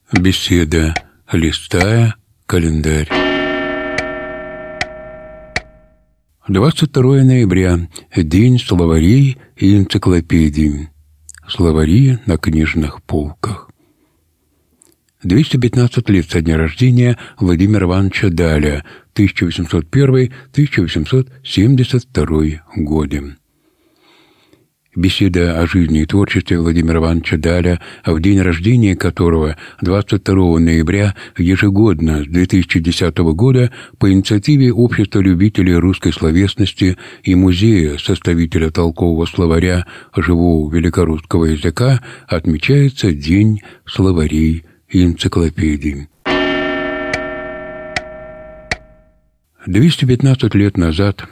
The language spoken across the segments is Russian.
Беседа, листая календарь. 22 ноября. День словарей и энциклопедий. Словари на книжных полках. 215 лет со дня рождения Владимира Ивановича Даля, 1801-1872 годы. Беседа о жизни и творчестве Владимира Ивановича Даля, в день рождения которого, 22 ноября, ежегодно с 2010 года по инициативе Общества любителей русской словесности и Музея составителя толкового словаря живого великорусского языка отмечается День словарей и энциклопедий. 215 лет назад,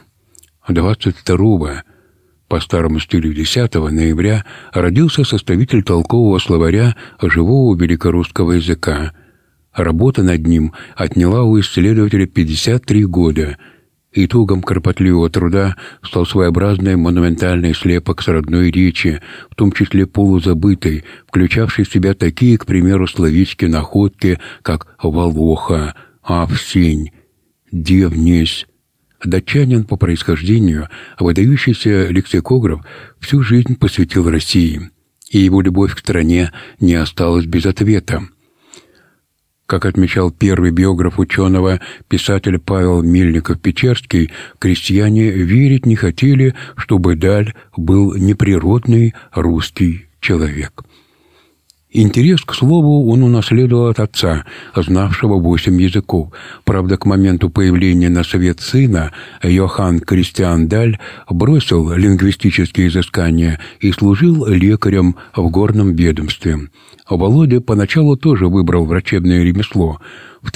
22 по старому стилю 10 ноября, родился составитель толкового словаря живого великорусского языка. Работа над ним отняла у исследователя 53 года. Итогом кропотливого труда стал своеобразный монументальный слепок с родной речи, в том числе полузабытой, включавший в себя такие, к примеру, словечки-находки, как «волоха», «овсень», «девнесь». Датчанин по происхождению, выдающийся лексикограф, всю жизнь посвятил России, и его любовь к стране не осталась без ответа. Как отмечал первый биограф ученого, писатель Павел Мельников-Печерский, крестьяне верить не хотели, чтобы Даль был неприродный русский человек. Интерес к слову он унаследовал от отца, знавшего 8 языков. Правда, к моменту появления на свет сына Йохан Кристиан Даль бросил лингвистические изыскания и служил лекарем в горном ведомстве. Володя поначалу тоже выбрал врачебное ремесло. В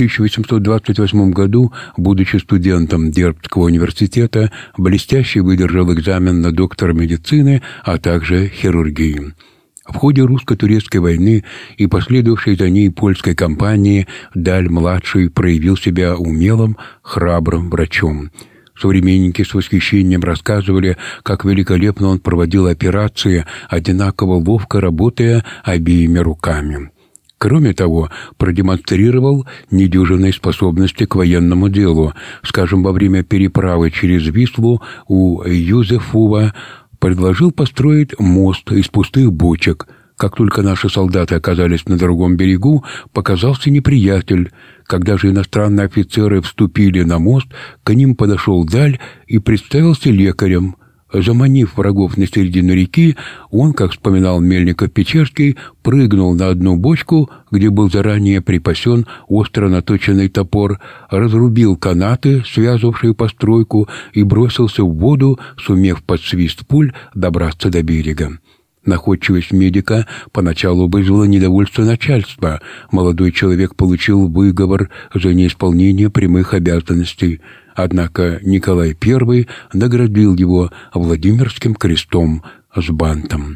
1828 году, будучи студентом Дербцкого университета, блестяще выдержал экзамен на доктора медицины, а также хирургии. В ходе русско-турецкой войны и последовавшей за ней польской кампании Даль-младший проявил себя умелым, храбрым врачом. Современники с восхищением рассказывали, как великолепно он проводил операции, одинаково ловко работая обеими руками. Кроме того, продемонстрировал недюжинные способности к военному делу. Скажем, во время переправы через Вислу у Юзефова предложил построить мост из пустых бочек. Как только наши солдаты оказались на другом берегу, показался неприятель. Когда же иностранные офицеры вступили на мост, к ним подошел Даль и представился лекарем. Заманив врагов на середину реки, он, как вспоминал Мельников-Печерский, прыгнул на одну бочку, где был заранее припасен остро наточенный топор, разрубил канаты, связывавшие постройку, и бросился в воду, сумев под свист пуль добраться до берега. Находчивость медика поначалу вызвала недовольство начальства. Молодой человек получил выговор за неисполнение прямых обязанностей. Однако Николай I наградил его Владимирским крестом с бантом.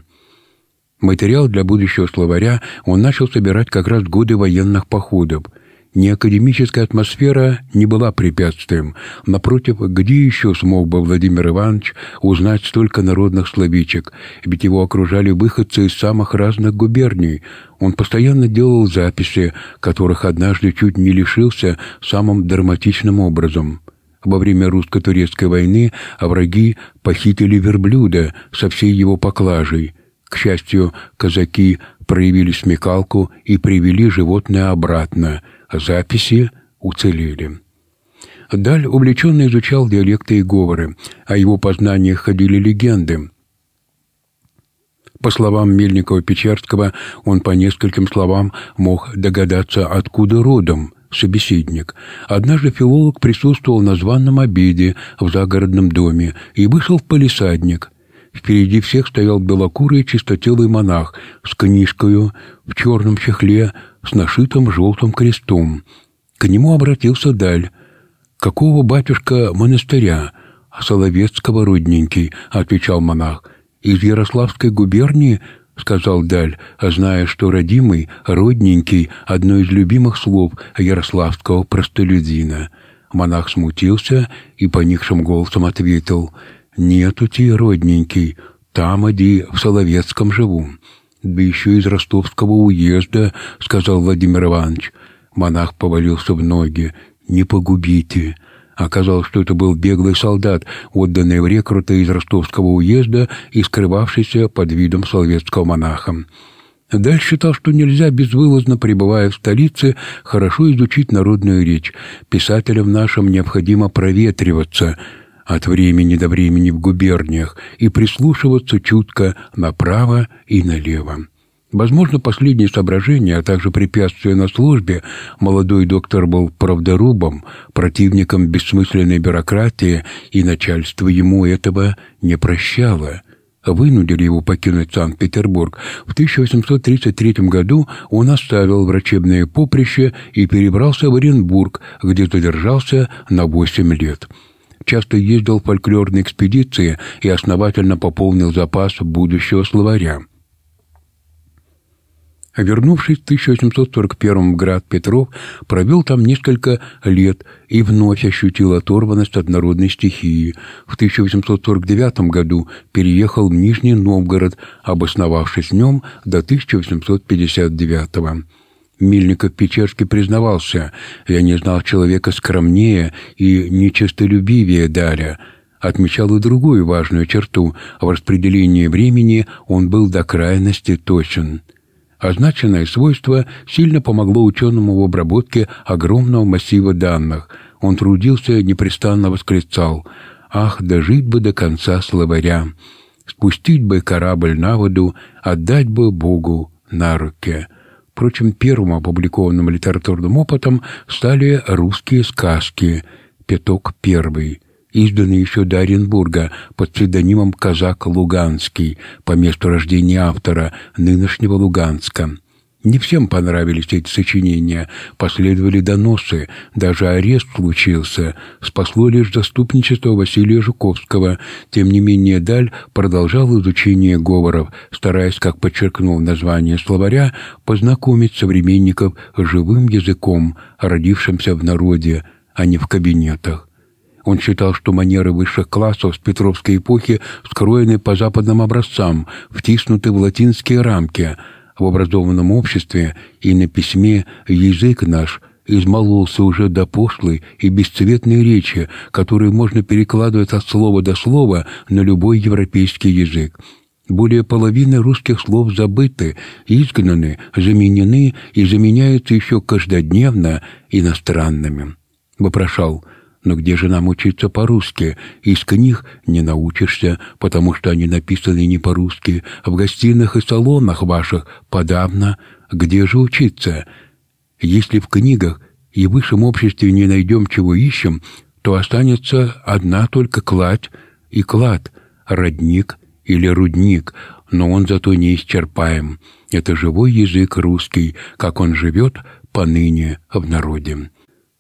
Материал для будущего словаря он начал собирать как раз в годы военных походов. Неакадемическая атмосфера не была препятствием. Напротив, где еще смог бы Владимир Иванович узнать столько народных словечек? Ведь его окружали выходцы из самых разных губерний. Он постоянно делал записи, которых однажды чуть не лишился самым драматичным образом. Во время русско-турецкой войны враги похитили верблюда со всей его поклажей. К счастью, казаки проявили смекалку и привели животное обратно. Записи уцелели. Даль увлеченно изучал диалекты и говоры. О его познаниях ходили легенды. По словам Мельникова-Печерского, он по нескольким словам мог догадаться, откуда родом собеседник. Однажды филолог присутствовал на званом обеде в загородном доме и вышел в палисадник. Впереди всех стоял белокурый чистотелый монах с книжкою в черном чехле с нашитым желтым крестом. К нему обратился Даль. «Какого, батюшка, монастыря?» «Соловецкого, родненький», — отвечал монах. «Из Ярославской губернии?» — сказал Даль, зная, что родимый, родненький — одно из любимых слов ярославского простолюдина. Монах смутился и поникшим голосом ответил: «Нету те, родненький, там, иди, в Соловецком живу». да еще из Ростовского уезда», — сказал Владимир Иванович. Монах повалился в ноги. «Не погубите». Оказалось, что это был беглый солдат, отданный в рекруты из Ростовского уезда и скрывавшийся под видом соловецкого монаха. Даль считал, что нельзя, безвылазно пребывая в столице, хорошо изучить народную речь. Писателям нашим необходимо проветриваться от времени до времени в губерниях и прислушиваться чутко направо и налево. Возможно, последние соображения, а также препятствия на службе, молодой доктор был правдорубом, противником бессмысленной бюрократии, и начальство ему этого не прощало. Вынудили его покинуть Санкт-Петербург. В 1833 году он оставил врачебное поприще и перебрался в Оренбург, где задержался на 8 лет. Часто ездил в фольклорные экспедиции и основательно пополнил запас будущего словаря. Вернувшись в 1841 в град Петров, провел там несколько лет и вновь ощутил оторванность от народной стихии. В 1849 году переехал в Нижний Новгород, обосновавшись в нем до 1859. Мельников-Печерский признавался: «Я не знал человека скромнее и нечестолюбивее Даля». Отмечал и другую важную черту: в распределении времени он был до крайности точен. Означенное свойство сильно помогло ученому в обработке огромного массива данных. Он трудился, непрестанно восклицал: «Ах, дожить бы до конца словаря! Спустить бы корабль на воду, отдать бы Богу на руки». Впрочем, первым опубликованным литературным опытом стали русские сказки «Пяток I», изданные еще до Оренбурга под псевдонимом «Казак Луганский», по месту рождения автора, нынешнего Луганска. Не всем понравились эти сочинения, последовали доносы, даже арест случился, спасло лишь заступничество Василия Жуковского. Тем не менее, Даль продолжал изучение говоров, стараясь, как подчеркнул название словаря, познакомить современников с живым языком, родившимся в народе, а не в кабинетах. Он считал, что манеры высших классов с Петровской эпохи скроены по западным образцам, втиснуты в латинские рамки. В образованном обществе и на письме язык наш измололся уже до пошлой и бесцветной речи, которую можно перекладывать от слова до слова на любой европейский язык. Более половины русских слов забыты, изгнаны, заменены и заменяются еще каждодневно иностранными. Вопрошал: «Но где же нам учиться по-русски? Из книг не научишься, потому что они написаны не по-русски. В гостиных и салонах ваших подавно. Где же учиться? Если в книгах и в высшем обществе не найдем, чего ищем, то останется одна только кладь и клад, родник или рудник, но он зато неисчерпаем. Это живой язык русский, как он живет поныне в народе».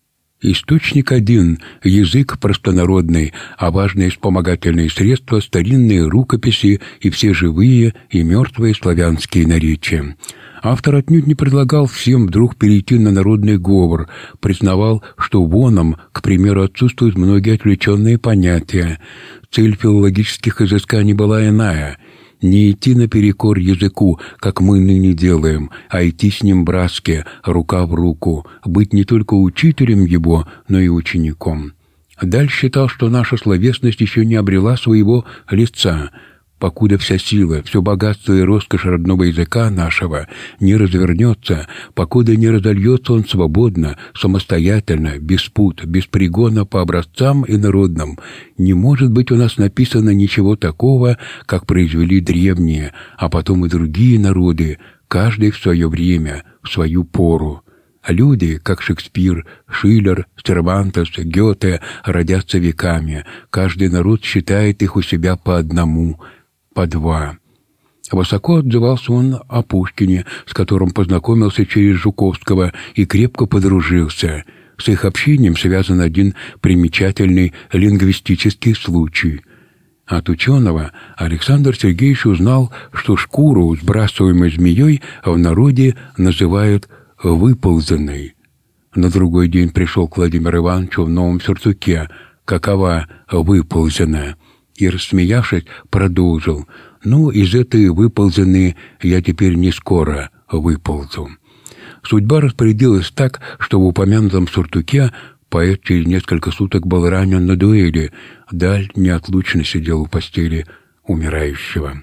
Источник один — язык простонародный, а важные вспомогательные средства — старинные рукописи и все живые и мертвые славянские наречия. Автор отнюдь не предлагал всем вдруг перейти на народный говор, признавал, что воном, к примеру, отсутствуют многие отвлеченные понятия. Цель филологических изысканий была иная — не идти наперекор языку, как мы ныне делаем, а идти с ним братски, рука в руку, быть не только учителем его, но и учеником. Даль считал, что наша словесность еще не обрела своего лица, покуда вся сила, все богатство и роскошь родного языка нашего не развернется, покуда не разольется он свободно, самостоятельно, без пут, без прегона по образцам и народным, не может быть у нас написано ничего такого, как произвели древние, а потом и другие народы, каждый в свое время, в свою пору. Люди, как Шекспир, Шиллер, Сервантес, Гёте, родятся веками, каждый народ считает их у себя по одному, по два. Высоко отзывался он о Пушкине, с которым познакомился через Жуковского и крепко подружился. С их общением связан один примечательный лингвистический случай. От ученого Александр Сергеевич узнал, что шкуру, сбрасываемую змеей, в народе называют «выползанной». На другой день пришел к Владимиру Ивановичу в новом сюртуке. «Какова выползанная?» И, рассмеявшись, продолжил: Ну, из этой выползаны я теперь не скоро выползу. Судьба распорядилась так, что в упомянутом сюртуке поэт через несколько суток был ранен на дуэли. Даль неотлучно сидел у постели умирающего.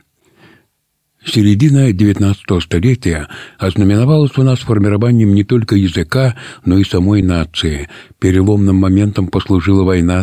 Середина XIX столетия ознаменовалась у нас формированием не только языка, но и самой нации. Переломным моментом послужила война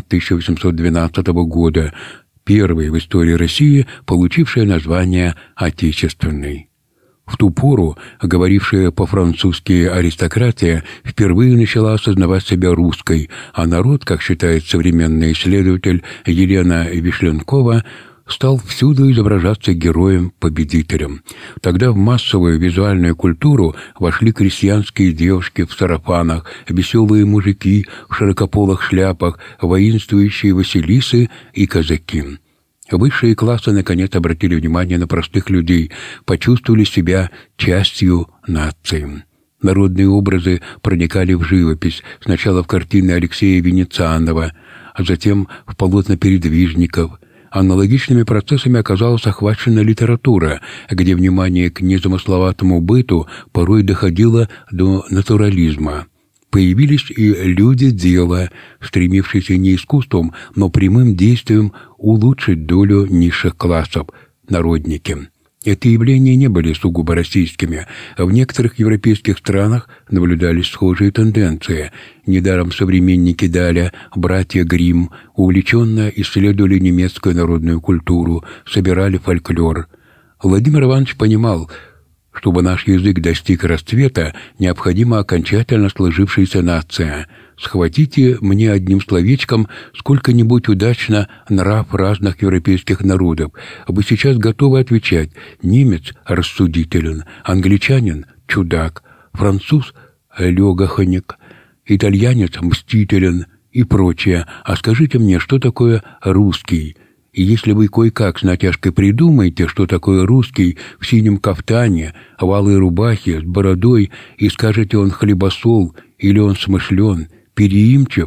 1812 года, первой в истории России, получившая название «Отечественной». В ту пору говорившая по-французски аристократия впервые начала осознавать себя русской, а народ, как считает современный исследователь Елена Вишленкова, стал всюду изображаться героем-победителем. Тогда в массовую визуальную культуру вошли крестьянские девушки в сарафанах, веселые мужики в широкополых шляпах, воинствующие василисы и казаки. Высшие классы наконец обратили внимание на простых людей, почувствовали себя частью нации. Народные образы проникали в живопись, сначала в картины Алексея Венецианова, а затем в полотна передвижников. Аналогичными процессами оказалась охвачена литература, где внимание к незамысловатому быту порой доходило до натурализма. Появились и люди дела, стремившиеся не искусством, но прямым действием улучшить долю низших классов – народники. Эти явления не были сугубо российскими, а в некоторых европейских странах наблюдались схожие тенденции. Недаром современники Даля, братья Гримм, увлеченно исследовали немецкую народную культуру, собирали фольклор. Владимир Иванович понимал, чтобы наш язык достиг расцвета, необходима окончательно сложившаяся нация. Схватите мне одним словечком сколько-нибудь удачно нрав разных европейских народов. Вы сейчас готовы отвечать: немец рассудителен, англичанин чудак, француз легоханик, итальянец мстителен и прочее. А скажите мне, что такое русский? И если вы кое-как с натяжкой придумаете, что такое русский в синем кафтане, в алой рубахе, с бородой, и скажете, он хлебосол или он смышлен, переимчив,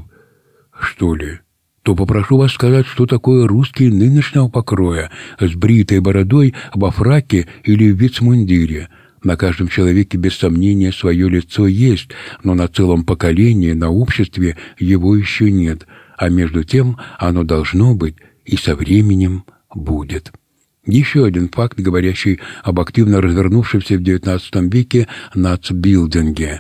что ли, то попрошу вас сказать, что такое русский нынешнего покроя, с бритой бородой, во фраке или в вицмундире. На каждом человеке, без сомнения, свое лицо есть, но на целом поколении, на обществе его еще нет, а между тем оно должно быть и со временем будет. Еще один факт, говорящий об активно развернувшемся в XIX веке нацбилдинге.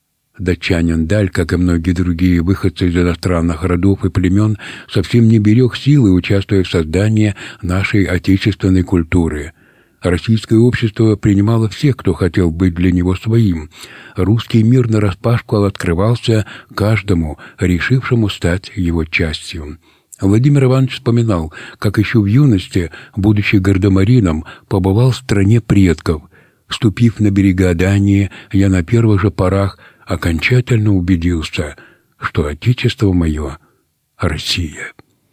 Датчанин Даль, как и многие другие выходцы из иностранных родов и племен, совсем не берег силы, участвуя в создании нашей отечественной культуры. Российское общество принимало всех, кто хотел быть для него своим. Русский мир нараспашку открывался каждому, решившему стать его частью. Владимир Иванович вспоминал, как еще в юности, будучи гардемарином, побывал в стране предков. Вступив на берега Дании, я на первых же порах окончательно убедился, что отечество мое — Россия.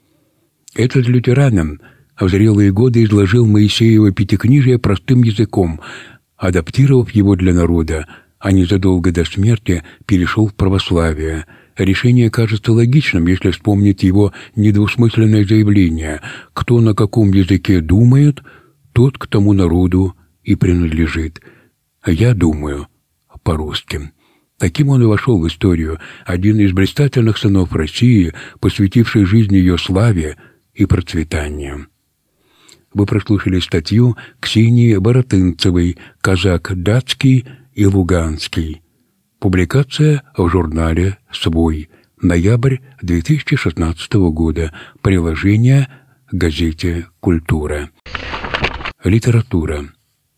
Этот лютеранин в зрелые годы изложил Моисеево Пятикнижие простым языком, адаптировав его для народа, а незадолго до смерти перешел в православие. Решение кажется логичным, если вспомнить его недвусмысленное заявление: «Кто на каком языке думает, тот к тому народу и принадлежит. Я думаю по-русски». Таким он и вошел в историю, один из блистательных сынов России, посвятивший жизнь ее славе и процветанию. Вы прослушали статью Ксении Боротынцевой «Казак датский и луганский». Публикация в журнале «Свой». Ноябрь 2016 года. Приложение к газете «Культура». Литература.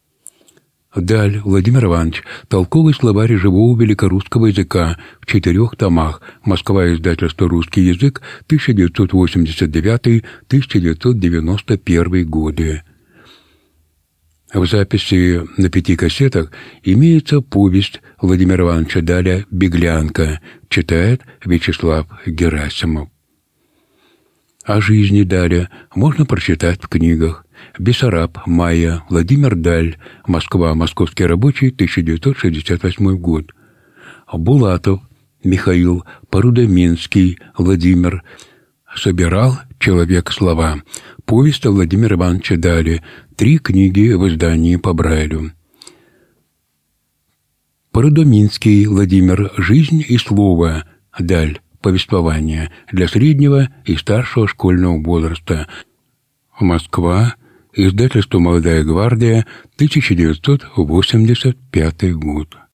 Даль Владимир Иванович. Толковый словарь живого великорусского языка в 4 томах. Москва. Издательство «Русский язык», 1989-1991 годы. В записи на 5 кассетах имеется повесть Владимира Ивановича Даля «Беглянка», читает Вячеслав Герасимов. О жизни Даля можно прочитать в книгах: «Бессараб. Майя. Владимир Даль. Москва. Московский рабочий. 1968 год». Булатов Михаил. Порудоминский Владимир. Собирал «Человек слова». Повесть Владимира Ивановича Дали. 3 книги в издании по Брайлю. Породоминский Владимир. «Жизнь и слово». Даль. Повествование для среднего и старшего школьного возраста. Москва. Издательство «Молодая гвардия», 1985 год.